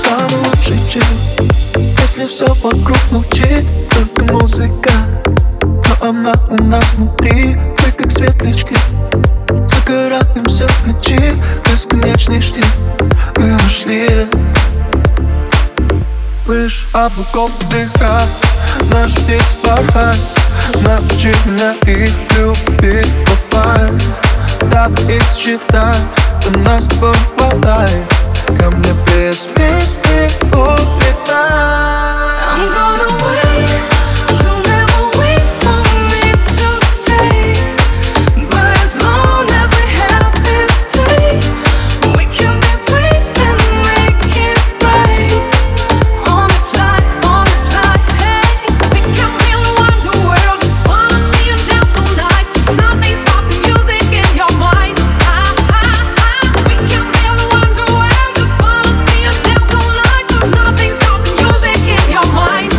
самый лучший чел, если все вокруг молчит, только музыка. Но она у нас внутри, мы как светлячки. Загораемся в ночи, бесконечный штиль. Мы нашли выше облаков вдыхать наш птиц порхать. Научи меня их любить в оффлайн. Давай их считай, до нас с тобой хватает. Ко мне без песни улетай. I'm gonna wait, you'll never wait for me to stay. But as long as we have this day, we can be brave and make it right. On the fly, hey. We can really want the world, just follow me and dance all night. There's nothing stopping music in your mind. We can really want the world, just follow me and dance all night. There's nothing stopping music in your mind.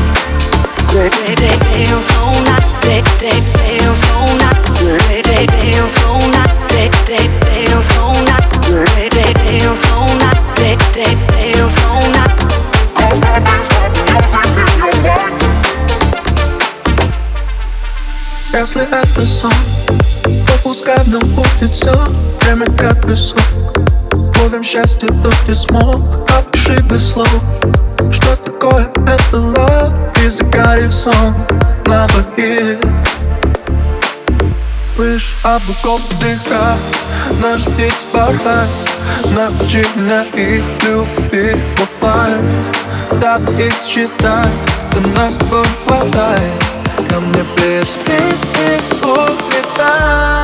Dance all night, dance all night, dance all night, dance all night, dance all night, dance all night. Если это сон, то пускай в нем будет все. Время как песок, ловим счастье, кто ты смог. Опиши без слов, что такое это love. И загорит сон на двоих. Выше облаков вдыхать наш птиц порхать. Научи меня их любить в оффлайн. Давай их считай, до нас с тобой хватает. Ко мне без песни улетай.